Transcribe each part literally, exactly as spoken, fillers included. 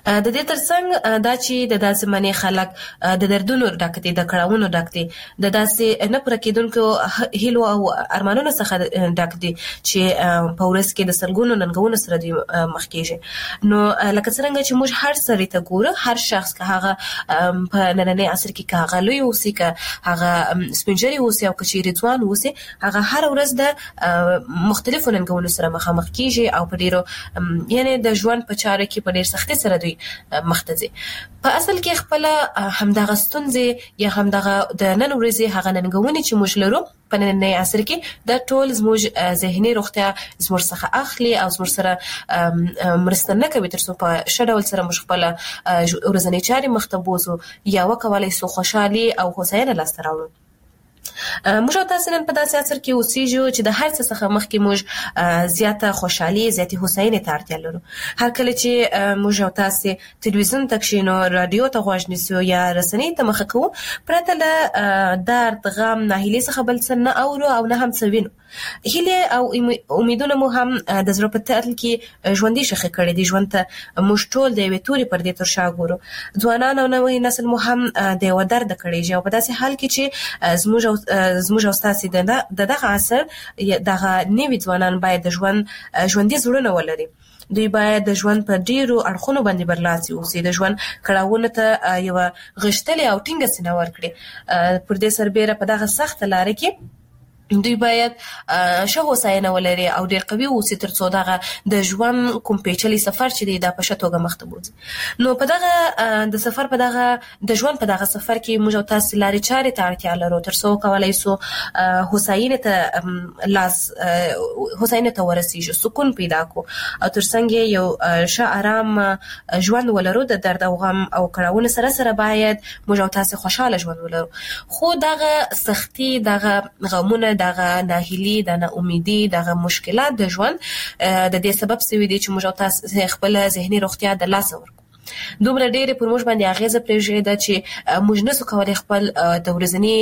د دې ترڅنګ دا چې د داسې منې خلک د دردونو ډک دي، د کړاوونو ډک دي، د داسې نه پوره کېدونکو هیلو او ارمانونو څخه ډک دي چې په ورځ کې د سلګونو ننګونو سره دوی مخ کېږي. نو لکه څرنګه چې موږ هر سړي ته ګورو، هر شخص که هغه په نننۍ عصر کې که هغه لوی اوسي، که هغه سپین ږیری اوسي او که چیرې ځوان اوسي، هغه هر ورځ د مختلفو ننګونو سره مخامخ کېږي او په ډېرو یعنې د ژوند په چاره کې په ډېر سختۍ سره دوی مخ ته ځي. په اصل کې خپله همدغه ستونزې یا همدغه د نن ورځې هغه ننګونې چې موږ لرو په نننۍ عصر کې، دا ټول زموږ ذهني روغتیا زموږ څخه اخلي او زموږ سره مرسته نه کوي تر څو په ښه ډول سره موږ خپله ورځنۍ چارې مخ ته بوځو یا وکولی سو خوشحالي او هوساینه لاسته راوړو. موږ او تاسو نن په داسې عصر کې اوسېږو چې د هر څه څخه مخکې موږ زیاته خوشحالي، زیاتې هوساینې ته اړتیا لرو. هر کله چې موږ او تاسو تلویزیون ته کښېنو، رادیو ته غوږ نیسو یا رسنۍ ته مخه کوو، پرته له درد، غم، ناهیلۍ څخه بل څه نه اورو او نه هم څه وینو. هیلې او امیدونه مو هم د زړه په تل کې ژوندي ښخې کړي دي. ژوند ته موږ ټول د یوې تورې پردې تر شا ګورو. ځوانان او نوی نسل مو هم د یوه درده کړېږي او په داسې حال کې چې زموږ او زموږ او ستاسې د دغه عصر دغه نوي ځوانان باید د ژوند ژوندي زړونه ولري. دوی باید د ژوند په ډیرو اړخونو باندې برلاسي اوسي، د ژوند کړاوونو ته یوه غښتلې او ټینګه سینه ورکړي. پر دې سربیره په دغه سخته لاره کې دوی باید ښه هوساینه ولري او ډېر قوي واوسي تر څو دغه د ژوند کوم پیچلی سفر چې دی دا په ښه توګه مخ ته بوځي. نو په دغه د سفر په دغه د ژوند په دغه سفر کې موږ او تاسو لارې چارې ته اړتیا لرو تر څو کولی سو هوساینې ته لاس هوساینې ته ورسیږو، سکون پیدا کو او ترڅنګ یو ښه آرام ژوند ولرو. د درد او غم او کړاوونو سره سره باید موږ او تاسو خوشاله ژوند ولرو. خو دغه سختي، دغه غمونه، دغه ناهیلي، د نا امیدي، دغه مشکلات د ژوند د دې سبب سوي دي چې موږ او تاسو خپل ذهني روغتیا د لاسه ورکړو. دومره ډېرې پر موږ باندې اغېزه پرېږدي چې موږ نسو کولی خپل د ورځني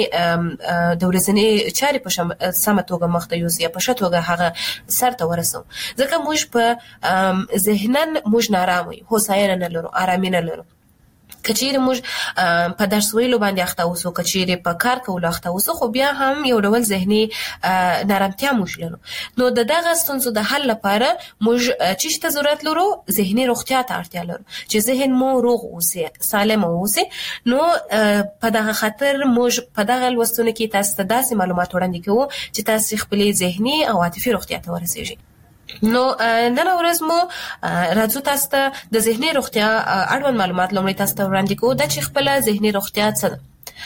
د ورځني چارې په سمه توګه مخ ته یوسو یا په ښه توګه هغه سر ته ورسوو، ځکه موږ په ذهناً موږ نارامه یو، هوساینه نه لرو، ارامي نه لرو. که چیرې موږ په درس ویلو باندې اخته اوسو، که چیرې په کار کولو اخته اوسو، خو بیا هم یو ډول ذهني نارامتیا موږ لرو. نو د دغه ستونزو د حل لپاره موږ چې څه ته ضرورت لرو، ذهني روغتیا ته اړتیا لرو چې ذهن مو روغ اوسي، سالم اوسي. نو په دغه خاطر موږ په دغه لوستونو کې تاسو ته داسې معلومات وړاندې کوو چې تاسو خپلې ذهني او عاطفي روغتیا ته ورسیږئ. نو نن ورځ مو راځو تاسو ته د ذهني روغتیا اړوند معلومات لومړی تاسو ته وړاندې کوو، دا چې خپله ذهني روغتیا څه ده.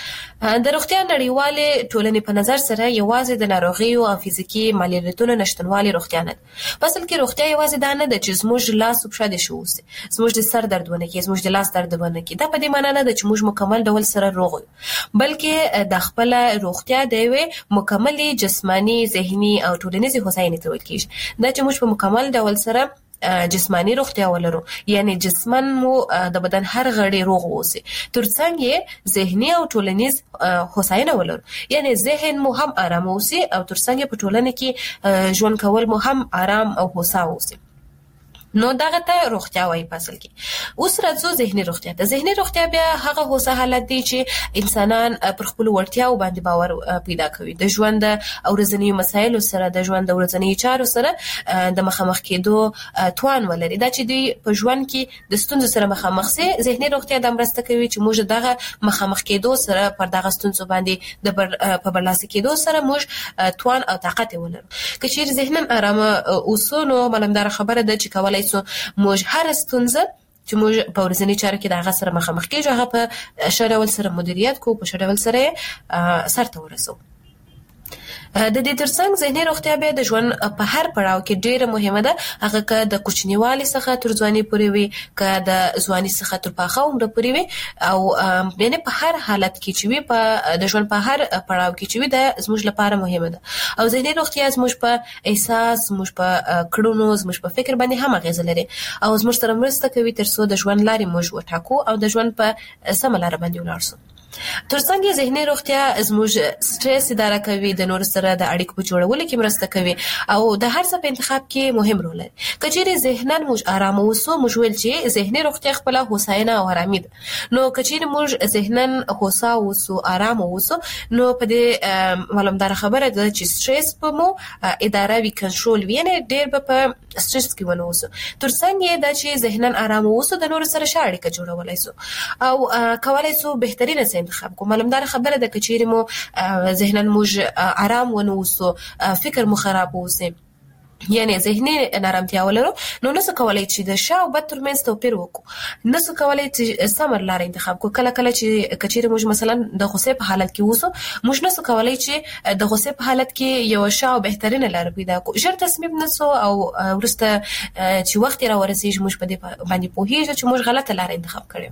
د روغتیا نړیوالې ټولنې په نظر سره یوازې د ناروغیو او فزیکي معلولیتونو نشتوالی روغتیا نه ده. په اصل کې روغتیا یوازې دا نه ده چې زموږ لاس او پښه دې ښه اوسي، زموږ د سر درد ونه کړي، زموږ د لاس درد ونه کړي. دا په دې معنی نه ده چې موږ مکمل ډول سره روغ یو، بلکې د خپله روغتیا د یوې مکملې جسماني، ذهني او ټولنیزې هوساینې ته ویل کېږي. دا چې موږ په مکمل ډول سره جسمانی روغتیا ولرو، یعنی جسمن مو د بدن هر غړی روغ اوسي، ترڅنګ ذهني او ټولنیز هوساینه ولرو، یعنی ذهن مو هم آرام اوسي او ترڅنګ په ټولنه کې ژوند کول مو هم آرام او هوسا اوسي. نو دغه ته روغتیا وایي په اصل کې. اوس راځو ذهني روغتیا ته. ذهني روغتیا بیا هغه هوسا حالت دی چې انسانان پر خپلو وړتیاو باندې باور پیدا کوي، د ژوند د ورځنیو مسایلو سره، د ژوند د ورځنیو چارو سره د مخامخ کېدو توان ولري. دا چې دوی په ژوند کې د ستونزو سره مخامخ سي، ذهني روغتیا دا مرسته کوي چې موږ دغه مخامخ کېدو سره، پر دغه ستونزو باندې د بر په برلاسي کېدو سره موږ توان او طاقت ولرو. که چیرې ذهناً ارامه اوسو، نو معلومداره خبره ده چې کولای سو موږ هر ستونزه چې موږ په ورځني چارو کې د هغه سره مخامخ کېږو، هغه په ښه ډول سره مدیریت کوو، په ښه ډول سره سر ته ورسوو. د دې ترڅنګ ذهني روغتیا بیا د ژوند په هر پړاو کې ډیره مهمه ده، هغه که د کوچنیوالي څخه تر ځواني پورې وي، که د ځواني څخه تر پاخه عمره پورې وي، او یعنې په هر حالت کې چې وي، په د ژوند په هر پړاو کې چې وي، دا زموږ لپاره مهمه ده. او ذهني روغتیا زموږ په احساس، زموږ په کړنو، زموږ په فکر باندې هم اغېزه لري او زموږ سره مرسته کوي تر څو د ژوند لارې موږ وټاکو او د ژوند په سمه لاره باندې ولاړ سو. ترڅنګ ذهني روغتیا زموږ سټرس اداره کوي، د نور سره د اړیکو په جوړولو کې مرسته کوي او د هر څه په انتخاب کې مهم رول لري. کچېرې ذهنن موږ آرام اوسو، موږ ویل چې ذهني روغتیا خپل هوساینه او آرامي ده. نو کچېرې موږ ذهنن هوسا اوسو، آرام اوسو، نو په دې معلومدار خبره ده چې سټرس په مو اداره وی کنټرول وي، نه ډېر په سټرس کې ونه اوسو. ترڅنګ دا چې ذهنن آرام اوسو، د نور سره ښه اړیکه جوړولای سو او کولای سو بهترینه انتخاب کو. معلومدار خبره ده کچېرې مو ذهنن موږ آرام ونه اوسو، فکر مو خراب اوسي، یعنی ذهني نارامتیا ولرو، نو نسو کولای چې د ښه او بد ترمنځ توپیر وکړو، نسو کولای چې سمه لاره انتخاب کو. کله کله چې کچېرې موږ مثلا د غوسې په حالت کې اوسو، موږ نسو کولای چې د غوسې په حالت کې یو ښه او بهترینه لاره پیدا کو. ژر تصمیم نسو او ورسته چې وخت را ورسیږي موږ په دې باندې پوهیږو چې موږ غلطه لاره انتخاب کړې.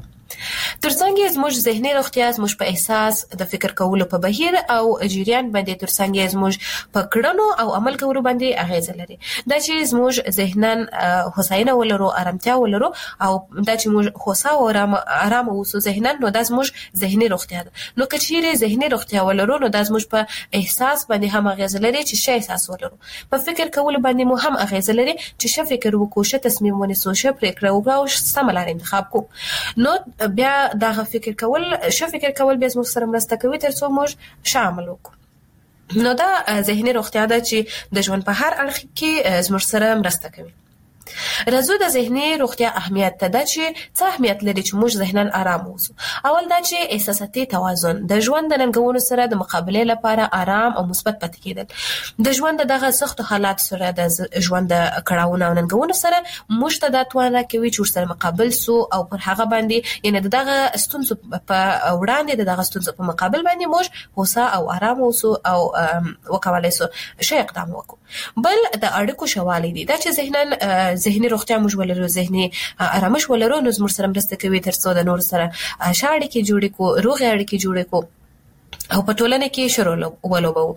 ترڅنګ زموږ ذهني روغتیا زموږ په احساس د فکر کولو په بهیر او جریان باندې، ترڅنګ زموږ په کړنو او عمل کولو باندې اغیز لري. دا چې زموږ ذهنن هوساینه ولرو، آرامتیا ولرو او دا چې موږ هوسا او آرام آرام اوسو ذهنن، نو دا زموږ ذهني روغتیا ده. نو کچېرې ذهني روغتیا ولرو، نو دا زموږ په احساس باندې هم اغیز لري چې ښه احساس ولرو. په فکر کولو باندې مو هم اغیز لري چې ښه فکر وکړو، ښه تصمیم ونیسو، ښه پریکړه وکړو او سمه لاره انتخاب کو. نو بیا دا فکر کول، ښه فکر کول بیا زموږ سره مرسته کوي ترڅو موږ ښه عمل وکړو. نو دا ذهني روغتیا ده چې د ژوند په هر اړخ کې زموږ سره مرسته کوي. راځو د ذهني روغتیا اهمیت ته. دا چې څه اهمیت لري چې موږ ذهنن آرام اوسو. اول دا چې احساساتي توازن، د ژوند د ننګونو سره د مقابله لپاره آرام او مثبت پاتې کېدل. د ژوند دغه سخت حالات سره، د ژوند د کړهونو او ننګونو سره موږ ته د توانه کوي چې ورسره مقابل سو او پر هغه باندې، یعنی دغه ستونزو په وړاندې د دغه ستونزو په مقابل باندې موږ هوسا او آرام اوسو او وکولای سو ښه اقدام وکړو. بل د اړیکو شوالی دي. دا چې ذهنن ذهني روغتیا موږ ولرو، ذهني آرامش ولرو، نو زموږ سره مرسته کوي ترڅو د نور سره ښه اړیکې جوړې کو، روغې اړیکې جوړې کو او په ټولنه کې شروع ولوبو.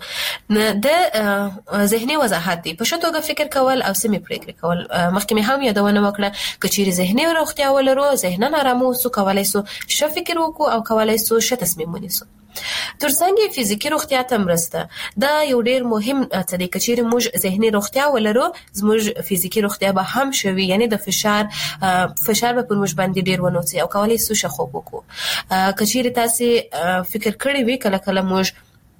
د ذهني وضاحت دی، په ښه توګه فکر کول او سمې پریکړې کول. مخکې مې هم یادونه وکړه کچېرې ذهني روغتیا ولرو، ذهنن آرام اوسو، کولای سو ښه فکر وکړو او کولای سو ښه تصمیم ونیسو. ترڅنګ فزیکی روغتیا ته مرسته، دا یو ډیر مهم څه دی. کچېرې موږ ذهني روغتیا ولرو، زموږ فزیکی روغتیا به هم شوي، یعنی د فشار فشار به پر موږ باندې ډیر ونوځي او کولای سو ښه خوب وکړو. کچېرې تاسو فکر کړی وي کله کله موږ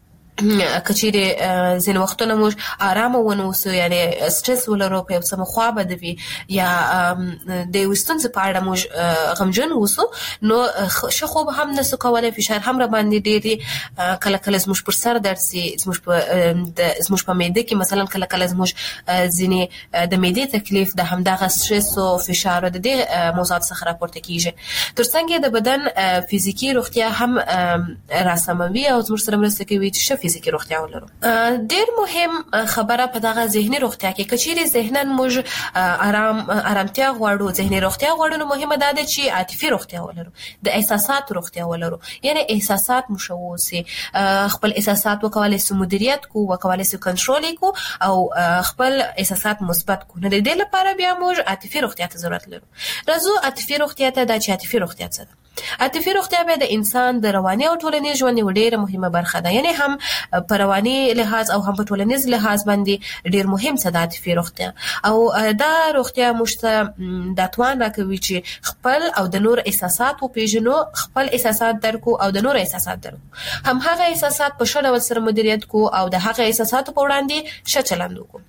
کچېرې ځینې وختونه موږ آرام ونه اوسو، یعنی سټرس ولرو، په یو څه مو خوا بده وي یا د یوې ستونزې په اړه موږ غمجن اوسو، نو ښه خوب هم نسو کولی، فشار هم را باندې ډېر وي. کله کله زموږ پر سر درد سي، زموږ په زموږ په معده کې مثلا کله کله زموږ ځینې د معدې تکلیف د همدغه سټرس او فشار د دې موضوعات څخه راپورته کېږي. ترڅنګ د بدن فزیکي روغتیا هم راسموي او زموږ سره مرسته کوي چې فزیکی روغتیا ولرو. ډیر مهم خبره په دغه ذهني روغتیا کې، کچېرې ذهنن موږ آرام آرامتیا غواړو، ذهني روغتیا غواړو، نو مهمه ده چې عاطفي روغتیا ولرو، د احساسات روغتیا ولرو. یعنی احساسات مو شووسي، خپل احساسات وکولای سو مدیریت کو، وکولای سو کنټرول کو او خپل احساسات مثبت کو. نو د دې لپاره بیا موږ عاطفي روغتیا ته ضرورت لرو. راځو عاطفي روغتیا ته. د عاطفي روغتیا څه ده؟ عاطفي روغتیا به د انسان د رواني او ټولنیز ژوند یو ډیره مهمه برخه ده. یعنی هم په رواني لحاظ او هم په ټولنیز لحاظ باندې ډیر مهم څه د عاطفي روغتیا. او دا روغتیا موږ ته د توان راکوي چې خپل او د نور احساسات وپېژنو، خپل احساسات درکو او د نور احساسات درکو، هم هغه احساسات په ښه ډول سره مدیریت کو او د هغه احساساتو په وړاندې ښه چلند وکړو.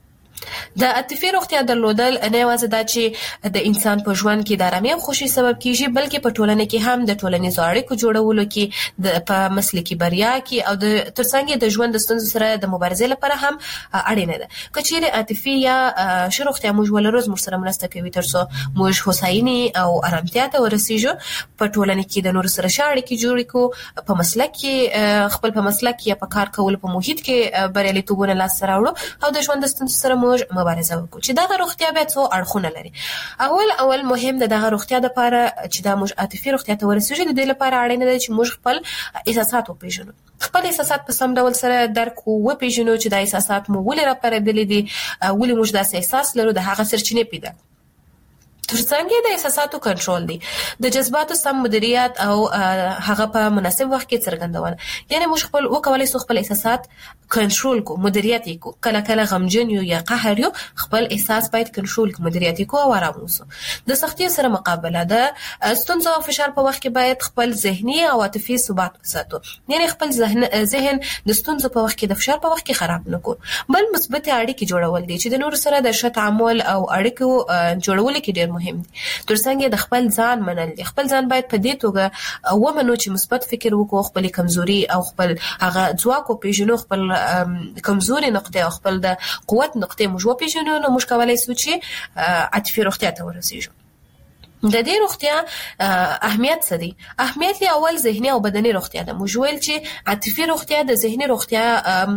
د عاطفي روغتیا درلودل نه یوازې دا چې د انسان په ژوند کې د آرامۍ او خوښۍ سبب کیږي، بلکې په ټولنه کې هم د ټولنیزو اړیکو جوړولو کې، د په مسلکي بریا کې او د ترڅنګ د ژوند د ستونزو سره د مبارزې لپاره هم اړینه ده. کچېرې عاطفي یا ښه روغتیا موږ ولرو، زموږ سره مرسته کوي ترڅو موږ هوساینې او آرامتیا ته ورسیږو، په ټولنه کې د نورو سره ښه اړیکې جوړې کړو، په مسلک کې خپل په مسلک یا په کار کولو په محیط کې بریالیتوبونه لاسته راوړو او د ژوند د ستونزو سره موږ مبارزه وکړو. چې دغه روغتیا بیا څو اړخونه لري. اول اول مهم د دغه روغتیا لپاره چې دا موږ عاطفي روغتیا ته ورسېږو، د دې لپاره اړینه ده چې موږ خپل احساسات وپېژنو، خپل احساسات په سم ډول سره درک وپېژنو چې دا احساسات مو ولې راپارېدلي دي، ولې موږ داسې احساس لرو، د هغه سرچینې پیدا ترڅنګ د احساساتو کنټرول دی، د جذباتو سم مدیریت او هغه په مناسب وخت کې څرګندونه. یعنی موږ خپل وکولای سو خپل احساسات کنټرول کو، مدیریت کو. کله کله غمجن یو یا قهر یو، خپل احساس باید کنټرول کو، مدیریت کو او آرام اوسو. د سختیو سره مقابله، د ستونزو او فشار په وخت کې باید خپل ذهني او عاطفي ثبات وساتو. یعنی خپل ذهن ذهن د ستونزو په وخت کې د فشار په وخت کې خراب نکو. بل مثبت اړیکې جوړول دي چې د نور سره د ښه تعامل او اړیکو جوړول کې ډیر مهم دي. ترڅنګ د خپل ځان منل دي. خپل ځان باید په دې توګه ومنو چې مثبت فکر وکړو، خپل کمزوري او خپل هغه ځواک او پیژنو، خپل کمزوري نقطه او خپل د قوت نقطه موږ وپیژنو، نو موږ کولای شو چې عاطفي روغتیا ته ورسیږو. د دې روغتیا اهمیت څه دی؟ اهمیت یې اول ذهني او بدني روغتیا ده. موږ ویل چې عاطفي روغتیا د ذهني روغتیا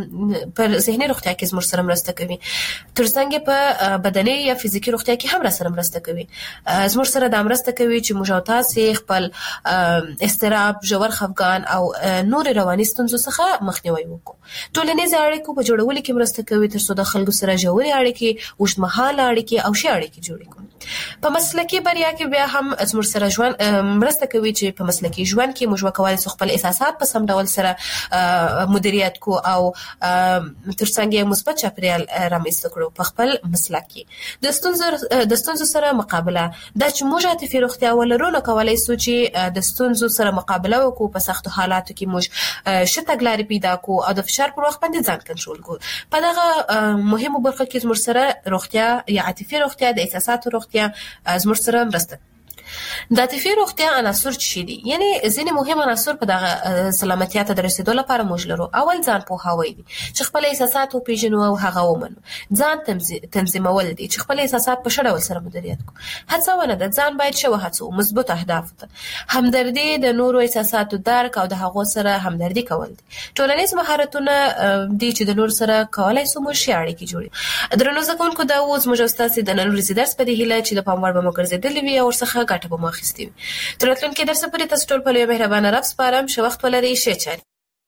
پر ذهني روغتیا کې زموږ سره مرسته کوي، ترڅنګ په بدني یا فزیکی روغتیا کې هم را سره مرسته کوي. زموږ سره د مرسته کوي چې موږ او تاسو خپل استراب، ژور خفګان او نور رواني ستونزو څخه مخنیوي وکړو. ټولنیز اړیکو په جوړولو کې مرسته کوي، ترڅو د خلکو سره ژورې اړیکې، اوږدمهاله اړیکې او ښې اړیکې جوړې کړو. په مسلکي بریا کې بیا هم زموږ سره ژوند مرسته کوي چې په مسلکي ژوند کې موږ وکولای شو خپل احساسات په سم ډول سره مدیریت کو او ترڅنګ مثبت چاپیریال رامنځته کړو په خپل مسلک کې. د ستونزو د ستونزو سره مقابله، دا چې موږ عاطفي روغتیا ولرو، نو کولای شو چې د ستونزو سره مقابله وکړو، په سختو حالاتو کې موږ ښه تګلارې پیدا کو او د فشار پر وخت باندې ځان کنټرول کو. په دغه مهمه برخه کې زموږ سره روغتیا یا عاطفي روغتیا د احساساتو روغتیا زموږ سره مرسته. د عاطفي روغتیا عناصر څه دي؟ یعنی ځینې مهم عناصر په دغه سلامتیا ته د رسیدو لپاره موږ لرو. اول ځان پوهاوی دي چې خپل احساسات وپیژنو او هغه ومنو. ځان تنظیمول دي چې خپل احساسات په ښه ډول سره مدیریت کړو. هڅونه ده، ځان باید ښه وهڅو، مثبت اهداف ته. همدردي، د نورو احساساتو درک او د هغو سره همدردي کول دي. ټولنیز مهارتونه دي چې د نور سره کولای شو موږ ښه اړیکې جوړو. درنو زده کوونکو، دا اوس موږ ستاسو د نن ورځې درس په دې هیله چې د پام وړ به مو ګرځېدلی وي او ورڅخه ګټه به مو اخیستې وي. تر راتلونکي درسه پورې تاسو ټول په لویه مهربانه رب سپارم. ښه وخت ولرئ، ښې چارې.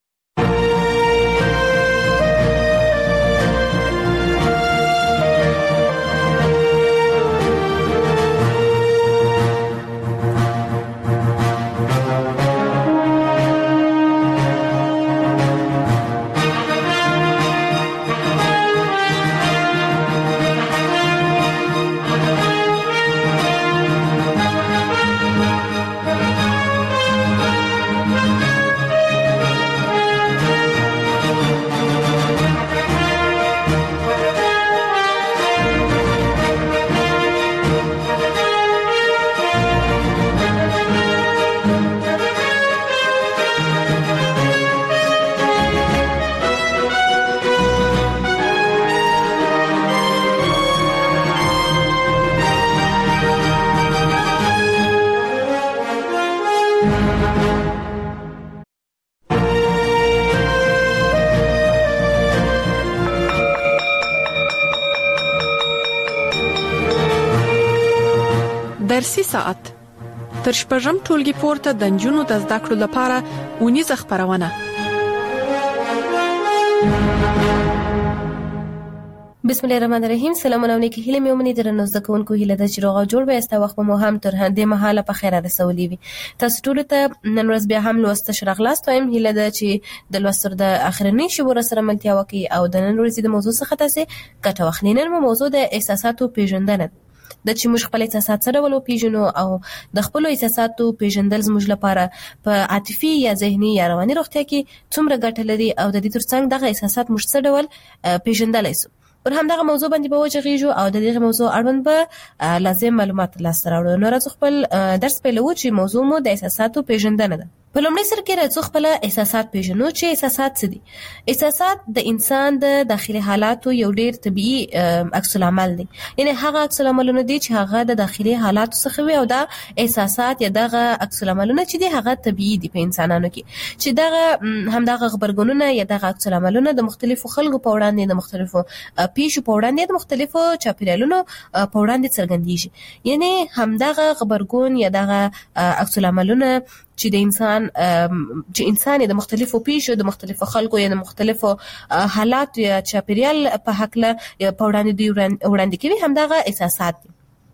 درسي ساعت تر شپږم ټولګي پورته د نجونو د زده کړو لپاره اونیزه خبرونه. بسم الله الرحمن الرحیم. سلام علیکم. هیله مې ومني درنو زده کوونکو، هیله ده چې روغ او جوړ به تاسو وخت مو هم تر هندې مهاله په خیر رسولي وي. تاسو ټول ته نن ورځ بیا هم لوست شرغلاست وایم. هیله ده چې د لوستر د اخرنی شبور سره ملتیا وکي او د نن ورځې د موضوع څخه تاسو ګټه واخلئ. نن موضوع د احساساتو پیژندنه د چې موږ خپل احساسات سره ولو پیژنو او د خپل احساساتو پیژندل زموږ لپاره په عاطفي یا ذهني یا رواني روغتیا کې څومره ګټه لري او د دې ترڅنګ دغه احساسات موږ څه ډول پیژندلای شو. پر همدغه موضوع باندې به وځغیږو او د دې موضوع اړوند به لازم معلومات لاسته راوړو. نو راځو خپل درس پیلو چې موضوع مو د احساساتو پیژندنه ده. په لومړي سر کې راځو خپل احساسات پیژنو چې احساسات څه دي. احساسات د انسان د داخلي حالاتو یو ډیر طبيعي عکس العمل دی. یعنی هغه عکس العملونه دي چې هغه د داخلي حالاتو څخه وي او دا احساسات یا دغه عکس العملونه چې دي هغه طبيعي دي په انسانانو کې، چې دغه هم دغه خبرګونونه یا دغه عکس العملونه د مختلفو خلکو په وړاندې، د مختلفو پیښو په وړاندې، د مختلفو چاپیریالونو په وړاندې څرګندېږي. یعنی هم دغه خبرګون یا دغه عکس العملونه چې د انسان چې انسان د مختلفو پیښو، د مختلفو خلکو یا د مختلفو حالات یا چاپیریال په حق له په وړاندې دی وړاندې کوي، هم دغه احساسات دي.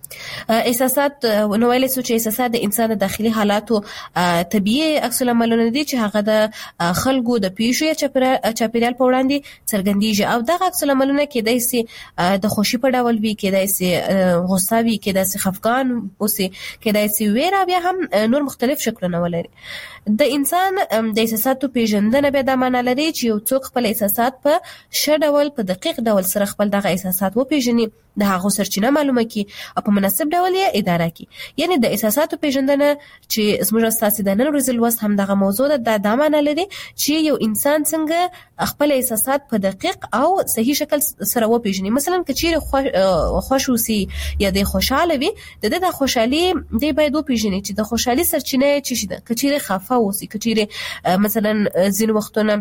احساسات نو ویلې سو چې احساسات د انسان د داخلي حالاتو طبيعي عکس العملونه دي چې هغه د خلکو د پیښو یا چاپیریال په وړاندې څرګندېږي او دغه عکس العملونه کېدای شي د خوشي په ډول وي، کېدای شي غوسه وي، کېدای شي خفګان اوسي، کېدای شي ویره، بیا هم نور مختلف شکلونه ولري. د انسان د احساساتو پیژندنه به د معنا لري چې یو څوک خپل احساسات په ښه ډول په دقیق ډول سره خپل دغه احساسات وپیژني، د هغه سرچینه معلومه کی او په مناسب ډول یې اداره کی. یعنی د احساساتو پیژندنه چې زموږ اساسي د نن ورځې لوست هم دغه موضوع ده، د معنا لري چې یو انسان څنګه خپل احساسات په دقیق او صحیح شکل سره وپیژني. مثلا کچیر خوش اوسي یا د خوشاله وي، د د خوشحالي دی باید وپیژني چې د خوشحالي سرچینه چی شي ده. کچیر خفه اوسي، کچیر مثلا ځین وختونه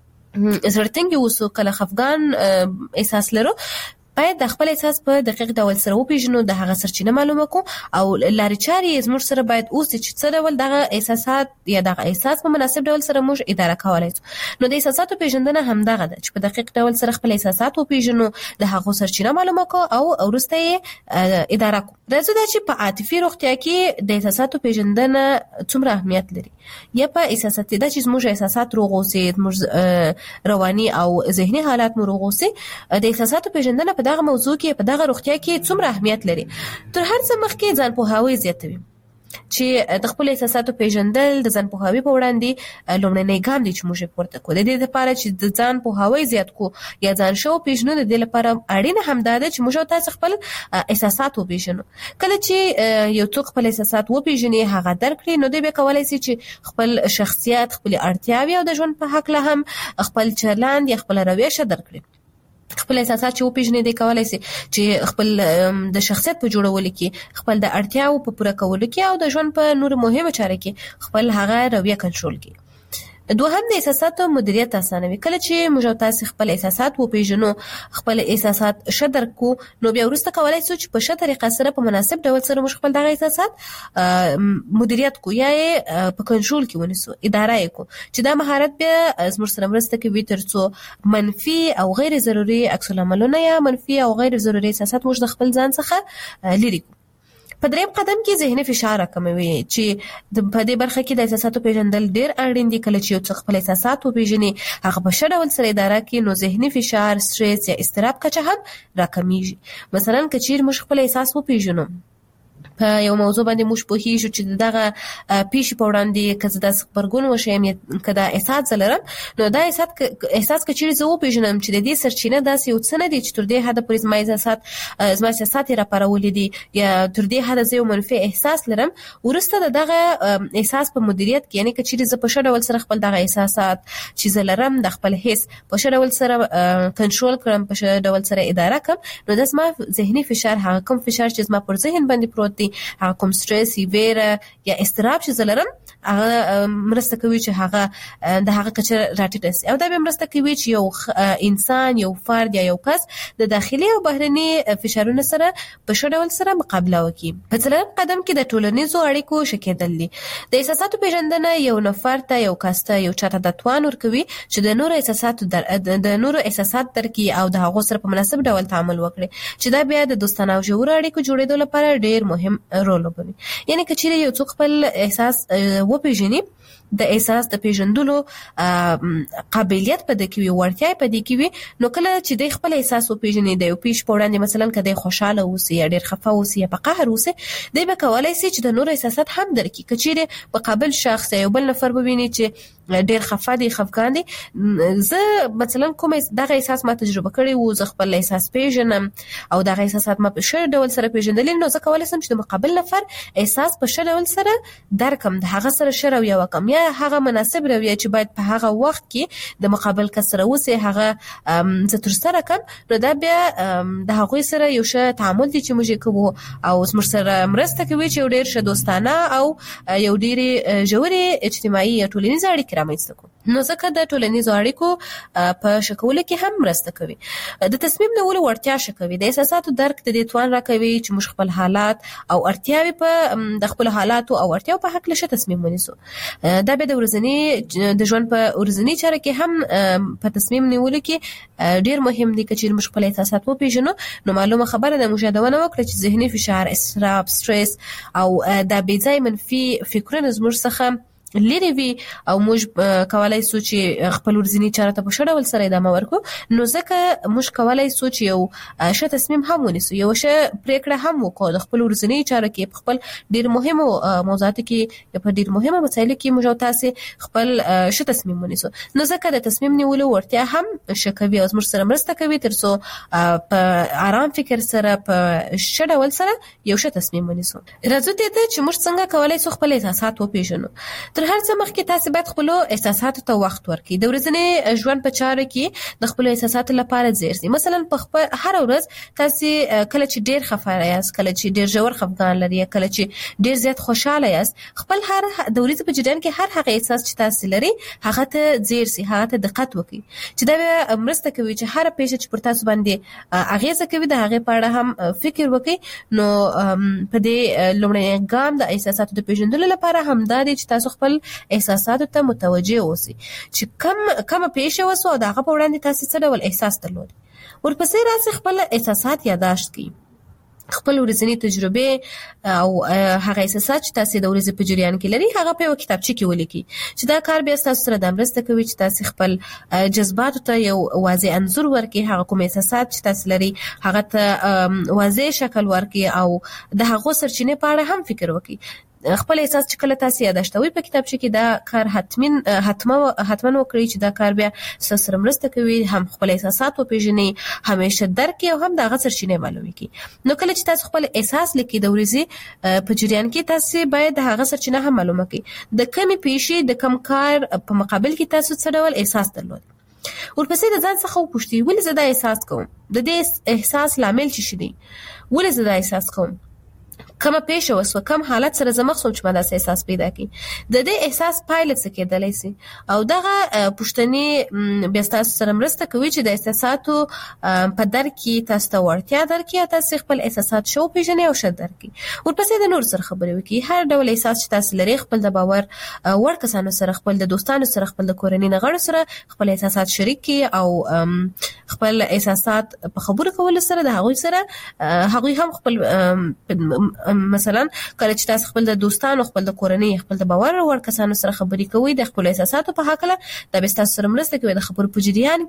زړتنګ اوسو، کله خفګان احساس لرو، باید د خپل احساس په دقیق ډول سره وپیژنو، د هغه سرچینه معلومه کو او لارې چارې زموږ سره باید اوسي چې څه ډول دغه احساسات یا دغه احساس په مناسب ډول سره موږ اداره کولای شو. نو د احساساتو پیژندنه هم دغه ده چې په دقیق ډول سره خپل احساسات وپیژنو، د هغه سرچینه معلومه کو او وروسته یې اداره کو. راځو دا چې په عاطفي روغتیا کې د احساساتو پیژندنه څومره اهمیت لري. یا په احساساتي دا چې موږ احساسات روغ اوسي، موږ رواني او ذهني حالات مو روغ اوسي، د احساساتو پیژندنه په دغه موضوع کې په دغه روغتیا کې څومره اهمیت لري. تر هر څه مخکې ځان پوهاوی زیاتوي چې د خپل احساساتو پیژندل د ځان پوهاوی په وړاندې لومړنی ګام دی چې موږ پورته کوو. د دې لپاره چې د ځان پوهاوی زیات کو یا ځان شو پیژنو، د دې لپاره اړینه هم ده چې موږ تاسو خپل احساسات وپیژنو. کله چې یو څوک خپل احساسات وپیژني، هغه درک کړي، نو دوی به کولای شي چې خپل شخصیت، خپل اړتیاوې او د ژوند په حق له هم خپل چلند یا خپل رویه درک کړي. خپل احساسات چې وپیژني دی کولای شي چې خپل د شخصیت په جوړولو کې، خپل د اړتیاو په پوره کولو کې او د ژوند په نور مهمه چاره کې خپل هغه رویه کنټرول کړي. دوهم د احساساتو مدیریت اسانوي. کله چې موږ تاسو خپل احساسات وپیژنو، خپل احساسات شدر کو، نو بیا ورسته کولای شو چې په ښه طریقه سره په مناسب ډول سره موږ خپل دغه احساسات مدیریت کو یا په کنټرول کې ونیسو، اداره یې کو، چې دا مهارت بیا زموږ سره مرسته کوي ترڅو منفي او غیر ضروري عکس العملونه یا منفي او غیر ضروري احساسات موږ د خپل ځان څخه لري کو. په دریم قدم کې ذهني فشار راکموي چې په دې برخه کې د احساساتو پیژندل ډېر اړین دي. کله چې یو څوک خپل احساسات وپیژني، هغه په ښه ډول سره اداره کړي، نو ذهني فشار، سټرس یا اضطراب کچه هم راکمیږي. مثلا کچیر موږ خپل احساس وپیژنو، په یو موضوع باندې موږ پوهیږو چې دغه پیښې په وړاندې که زه داسې غبرګون وشم یا که دا احساس زه لرم، نو دا احساس احساس که چیرې زه وپیژنم چې د دې سرچینه داسې یو څه نه دی چې تر دې حده پورې زما احساسات زما احساسات یې راپارولي دي یا تر دې حده زه یو منفي احساس لرم، وروسته د دغه احساس په مدیریت کې، یعنې که چیرې زه په ښه ډول سره خپل دغه احساسات چې زه لرم د خپل حس په ښه ډول سره کنټرول کړم، په ښه ډول سره اداره کړم، نو دا زما ذهني فشار، هغه کوم فشار چې زما پر ذهن باندې پروت دی، هغه کوم سټرس، ویره یا اضطراب چې زه لرم، هغه مرسته کوي چې هغه د هغه کچه راټیټه شي. او دا به مرسته کوي چې یو انسان، یو فرد یا یو کس د داخلي او بهرني فشارونو سره په ښه ډول سره مقابله وکړي. په څلورم قدم کې د ټولنیزو اړیکو ښه کېدل دي. د احساساتو پیژندنه یو نفر ته، یو کس ته، یو چاته د توان ورکوي چې د نورو احساساتو در د نورو احساسات درکړي او د هغو سره په مناسب ډول تعامل وکړي، چې دا بیا د دوستانه او ژورو اړیکو جوړېدو لپاره ډېر مهم رول لوبوي. یعنی که چیرې یو څوک خپل احساس وپیژني، د احساس د پیژندلو قابلیت پدې کې وي، وړتیا پدې کې وي، نو کله چې د خپل احساس وپیژني، د یو پیښ په وړاندې مثلا کله خوشاله اوسي یا ډېر خفه اوسي یا په قهر اوسي، دی به کولای شي چې د نور احساسات هم درکړي. که چیرې په قابل شخص یو بل نفر وویني چې ډېر خفه دي، خفګان دي، زه مثلا کوم دغه احساس ما تجربه کړی وو، زه خپل احساس پیژنم او دغه احساسات ما په ښه ډول سره پیژندل، نو زه کولای شم چې د مقابل نفر احساس په ښه ډول سره درکم، د هغه سره ښه رویه وکړم یا هغه مناسب رویه چې باید په هغه وخت کې د مقابل کس سره اوسي هغه زه ترسره کړم. نو دا بیا د هغوی سره یو ښه تعامل دی چې موږ کوو او زموږ سره مرسته کوي چې یو ډېر ښه دوستانه او یو ډېرې ژورې اجتماعي یا ټولنیزې اړیکې رامنځته کړو. نو ځکه د ټولنیزو اړیکو په ښه کولو کې هم مرسته کوي. د تصمیم نیولو وړتیا ښه کوي. د احساساتو درک د دې توان راکوي چې موږ خپل حالات او اړتیاوې په د خپل حالاتو او اړتیاو په هکله ښه تصمیم ونیسو. دا به د ورځنی د ژوند په ورځنی چاره کې هم په تصمیم نیولو کې ډیر مهم دي چې موږ خپل احساسات وپیژنو. نو معلومه خبره ده موږ یادونه وکړه چې ذهني فشار، استراب، سترس او دا بې ځای منفي فکرونه زموږ څخه لري وي او موږ کولای سو چې خپل ورځنی چاره ته په ښه ډول سره ادامه ورکړو. نو ځکه موږ کولای سو چې یو ښه تصمیم هم ونیسو، یو ښه پریکړه هم وکړو د خپل ورځنی چاره کې، په خپل ډیر مهمو موضوعاتو کې یا په ډیر مهمه مسایلو کې موږ تاسو خپل ښه تصمیم ونیسو. نو ځکه د تصمیم نیولو وړتیا هم ښه کوي او موږ سره مرسته کوي ترڅو په آرام فکر سره په ښه ډول سره یو ښه تصمیم ونیسو. راځو ته چې موږ څنګه کولای سو خپل احساسات وپیژنو. تر هر څه مخکې تاسو باید خپل احساساتو ته وخت ورکړئ. د ورځنی ژوند په چاره کې د خپل احساساتو لپاره ځیر شئ. مثلا په خپل هر ورځ تاسو کله چې ډیر خفه یاست، کله چې ډیر ژور خفګان لري، کله چې ډیر زیات خوشاله یاست، خپل هر د ورځې په جریان کې هر هغه احساس چې تاسو لري هغه ته ځیر شئ، هغه ته دقت وکړئ چې دا مرسته کوي چې هر پیښه چې پر تاسو باندې اغیزه کوي د هغه په اړه هم فکر وکړئ. نو په دې لومړی ګام د احساساتو د پیژندلو لپاره هم دا دی چې تاسو خپل احساساتو ته متوجه اوسئ چې کم کومه پیښه وسو او دغه په وړاندې تاسو څه ډول احساس درلود. ورپسې راځي خپل احساسات یادداشت کړئ، خپل ورځنی تجربه او هغه احساسات چې تاسو د ورځې په جریان کې لري هغه په کتابچه کې ولیکئ چې دا کار بیا تاسو سره د مرسته کوي چې تاسو خپل جذباتو ته یو واضح انځور ورکړئ، هغه کوم احساسات چې تاسو لري هغه ته واضح شکل ورکړئ او د هغه سرچینې په اړه هم فکر وکړئ. خپل احساس چې کله تاسو یاداشتوي په کتابچه کې دا کار حتمن حتما حتما وکړئ چې دا کار بیا سره مرسته کوي، هم خپل احساسات وپیژنئ، همیشه درک او هم دغه سرچینې معلومي کی. نو کله چې تاسو خپل احساس لیکي د ورځې په جریان کې تاسو باید هغه سرچینه هم معلومه کړئ د کومې پیښې د کوم کار په مقابل کې تاسو څه ډول احساس درلود. ورپسې د ځان څخه وپوښتئ ولې زه دا احساس کوم، د دې احساس لامل څه شي دی، ولې زه دا احساس کوم، کومه پیښه وسوه، کوم حالت سره زه مخ شوم چې ما داسې احساس پیدا کړي، د دې احساس پایله څه کېدلی شي. او دغه پوښتنې بیا تاسو سره مرسته کوي چې د احساساتو په درک کې تاسو ته وړتیا درکړي، تاسو خپل احساسات شو پیژنئ او ښه درک کړئ. ورپسې د نور سره خبرې وکړئ، هر ډول احساس چې تاسو لري خپل د باور وړ کسانو سره، خپل د دوستانو سره، خپل د کورنۍ غړو سره خپل احساسات شریک کړئ او خپل احساسات په خبرو کولو سره د هغوی سره هغوی هم خپل مثلا کله چې تاسو خپل د دوستانو، خپل د کورنۍ، خپل د باور وړ کسانو سره خبرې کوئ د خپل احساساتو په حق له د به تاسو سره مرسته کوي د خبرو په جریان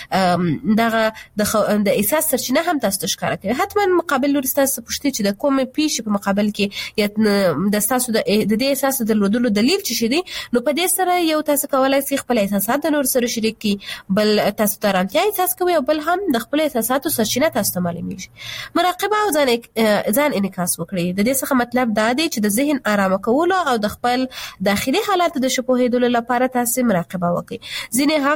کې دغه د احساس سرچینه هم تاسو ته ښکاره کوي. حتما مقابل لوري تاسو پوښتنه چې د کومې پیښې په مقابل کې یا د تاسو د دې احساس درلودلو دلیل څه شي دی، نو په دې سره یو تاسو کولای شئ خپل احساسات د نور سره شریک کړئ، بل تاسو ته آرامتیا احساس کوي او بل هم د خپل احساساتو سرچینه تاسو ته معلومیږي. مراقبه او ځان ځان انعکاس وکړئ. د دې څخه مطلب دا دی چې د ذهن آرام کولو او د خپل داخلي حالات د شپوهیدلو لپاره تاسو مراقبه وکړئ. ځینې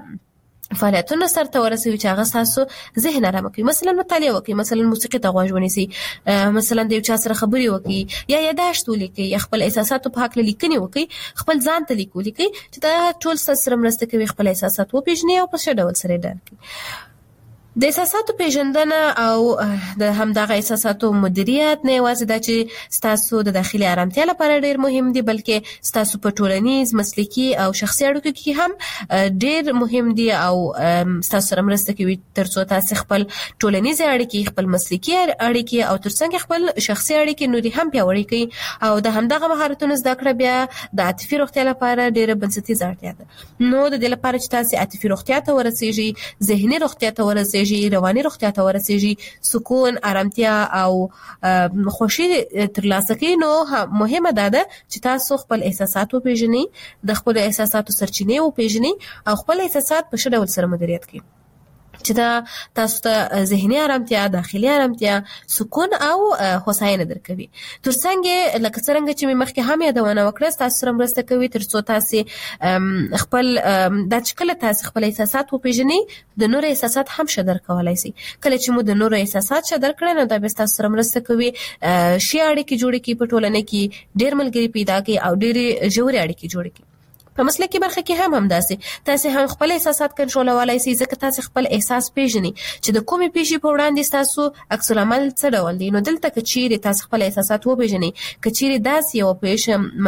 هغه فعالیتونه سرته ورسوي چې هغه تاسو ذهن آرام کوي، مثلا مطالعه وکړئ، مثلا موسیقي ته غوږ ونیسئ، مثلا د یو چا سره خبرې وکړئ یا یاداشت ولیکئ یا خپل احساساتو په حق لیکنې وکړئ، خپل ځان ته لیک ولیکئ چې دا ټول تاسو سره مرسته کوي خپل احساسات وپیژنئ او په ښه ډول سره درک کړئ. د احساساتو پیژندنه او د همدغه احساساتو مدیریت نه یوازې دا چې تاسو د داخلي آرامتیا لپاره ډیر مهم دي، بلکې تاسو په ټولنیز، مسلکي او شخصي اړیکو کې هم ډیر مهم دي او تاسو سره مرسته کوي ترڅو تاسو خپل ټولنیز اړیکې، خپل مسلکي اړیکې او ترڅنګ خپل شخصي اړیکې نوري هم پیاوړې کړئ. او د همدغه مهارتونو زده کړه بیا د عاطفي روغتیا لپاره ډیره بنسټیزه اړتیا ده. نو د دې لپاره چې تاسو عاطفي روغتیا ته ورسیږئ، ذهني روغتیا ته ورسیږئ، رواني روغتیا ته ورسیږي، سکون، آرامتیا او خوشي ترلاسه کړئ، نو مهمه ده چې تاسو خپل احساسات وپیژنئ، د خپل احساساتو سرچینې وپیژنئ او خپل احساسات په ښه ډول سره مدیریت کړئ چې دا تاسو ته ذهني آرامتیا، داخلي آرامتیا، سکون او هوساینه درکوي. ترڅنګ لکه څنګه چې مې مخکې هم یادونه وکړه تاسو سره مرسته کوي ترڅو تاسو خپل د چکله تاسو خپل احساسات وپیژنئ، د نور احساسات هم ښه درک کولای شئ. کله چې مو د نور احساسات ښه درک کړئ نو دا به تاسو سره مرسته کوي ښې اړیکې جوړې کړئ، په ټولنه کې ډېر ملګري پیدا کړئ او ډېرې ژورې اړیکې جوړې کړئ. په مسلکي برخه کې هم همداسې تاسو هم خپل احساسات کنټرولولای شئ ځکه تاسو خپل احساس پیژنئ چې د کومې پیښې په وړاندې تاسو عکس العمل څه ډول دی. نو دلته کچېرې تاسو خپل احساسات وپیژنئ، کچېرې داسې یو پیښه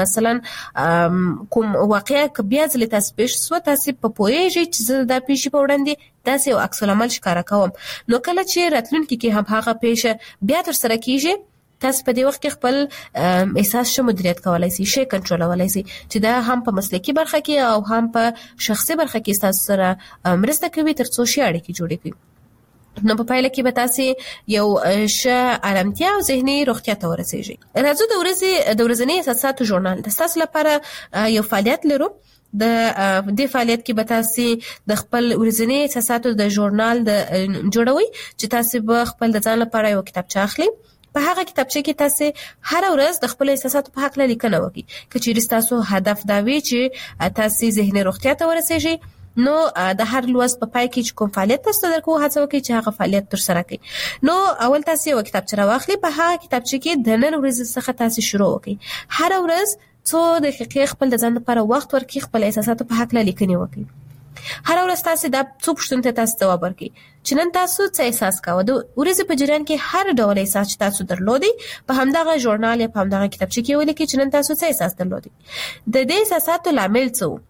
مثلا کوم واقعیا ک بیا ځلې تاسو پیښ سو تاسو په پوهیږئ چې زه دا پیښې په وړاندې داسې یو عکس العمل ښکاره کوم. نو کله چې راتلونکي کې هم هغه پیښه بیا تر سره کیږي تاسو په دې وخت کې خپل احساس شو مدیریت کولای شئ، شي کنټرولولای شئ چې دا هم په مسلکي برخه کې او هم په شخصي برخه کې تاسو سره مرسته کوي ترڅو شي اړیکې جوړې کړئ. نو په پایله کې به تاسو یو ښه آرامتیا او ذهني روغتیا ته ورسیږئ. راځو د ورځې د ورځني احساساتو ژورنال د تاسو لپاره یو فعالیت لرو. د دې فعالیت کې به تاسو د خپل ورځني احساساتو د ژورنال د جوړوي چې تاسو به خپل د ځان لپاره یو کتابچه اخلي. په هغه کتابچه کې تاسو هر ورځ د خپل احساساتو په حق لیکنه وکړئ. کچېرې تاسو هدف دا وي چې تاسو ذهني روغتیا ته ورسیږئ نو د هر لوست په پای کې کوم فعالیت تاسو درکو هڅه وکړئ چې هغه فعالیت تر سره کړئ. نو اول تاسو یو کتابچه راواخلئ، په هغه کتابچه کې د نن ورځې څخه تاسو شروع وکړئ. هر ورځ څو دقیقې خپل د ځان لپاره وخت ورکړئ، خپل احساساتو په حق لیکنه وکړئ. هر ورځ تاسو دا څو پوښتنې ته تاسو جواب ورکړئ چې نن تاسو څه احساس کاوه. د ورځې په جریان کې هر ډول احساس چې تاسو درلودي په همدغه ژورنال یا په همدغه کتابچه کې ولیکئ چې نن تاسو څه احساس درلودي. د دې احساساتو لامل څه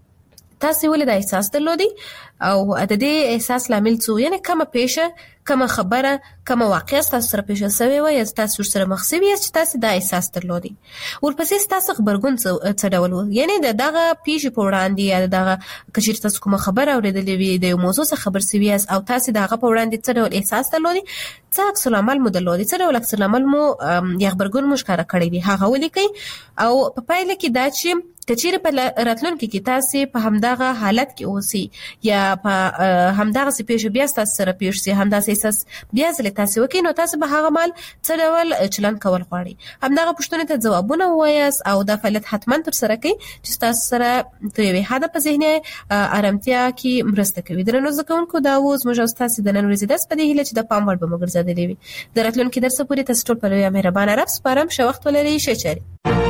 تاسو ولې دا احساس درلودي او د دې احساس لامل څه، یعنی کومه پیښه، کومه خبره، کومه واقعه تاسو سره پیښه شوې و یا تاسو سره مخ شوی یاست چې تاسو دا احساس درلودي. ورپسې تاسو خبرګون څه ډول و، یعنی دغه پیښه په وړاندې یا دغه کچیر تاسو کومه خبره اورېدلې وي د یو موضوع څخه خبر شوی یاست او تاسو دغه په وړاندې څه ډول احساس درلودي، څه عکس العمل مو درلودي، څه ډول عکس العمل مو یا خبرګون مو ښکاره کړی دی هغه ولیکئ. او په پایله کې دا چې کچیر په راتلونکي کې تاسو په همدغه حالت کې اوسئ یا په همدغه سپیش بیا تاسو سره پیښ شي همدغه احساس بیا ځل تاسو وکړئ نو تاسو به هغه مال څه ډول چلند کول غواړئ. همدغه پوښتنې ته ځوابونه ووایاست او دا فعالیت حتما تر سره کړئ چې تاسو سره د یوې حد په ذهني آرامتیا کې مرسته کوي. درنو زده کوونکو دا و زموږ او تاسو د نن ورځې درس په دې هیله چې د پام وړ به مو ګرځېدلی وي. د راتلونکي درس پورې تاسو ټول په لویه مهربانه رب سپارم. ښه وخت ولرئ. ښه چارې.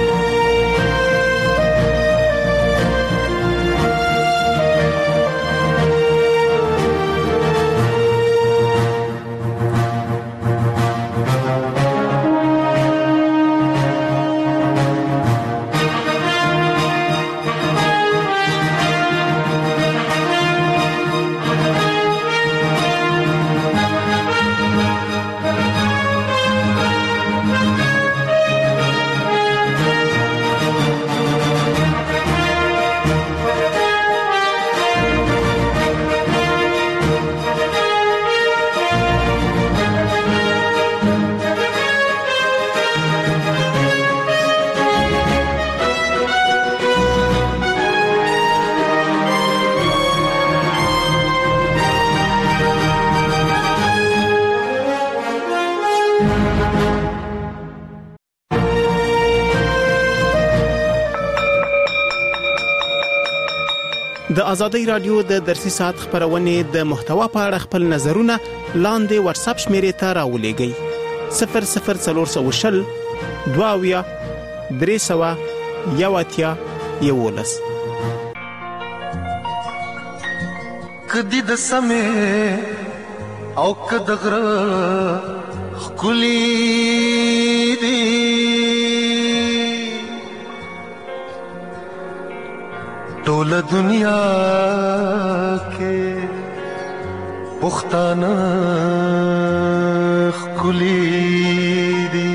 د ازادي رادیو د درسي ساعت خبرونه د محتوا په اړه خپل نظرونه لاندې واتس اپ شمیرې ته راولېږئ صفر صفر څلور سوه شل دوه اویا درې سوه یو اتیا یولس. کدی د سمې او کد غره خلی دی ټول دنیا کې پښتانه خلی دی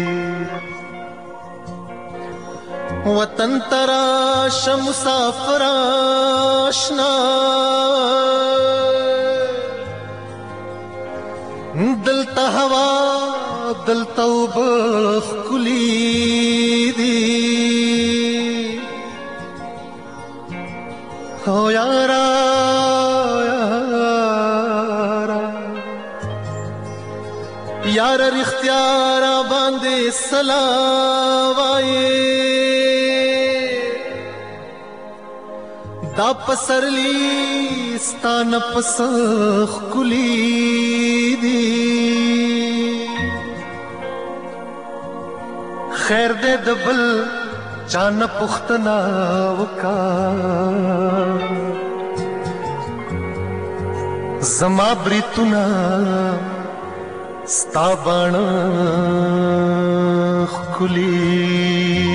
وطن ترا شمسافر آشنا دلتا هوا دلتا وبخ کلی دی او یارا یارا یارا رختیارا باندې سلاوای دا پسرلی ستان پسخ کلی دی خیر دې دبل چانه پختنا وکا زما بریتونا ستا باڼه ښکلي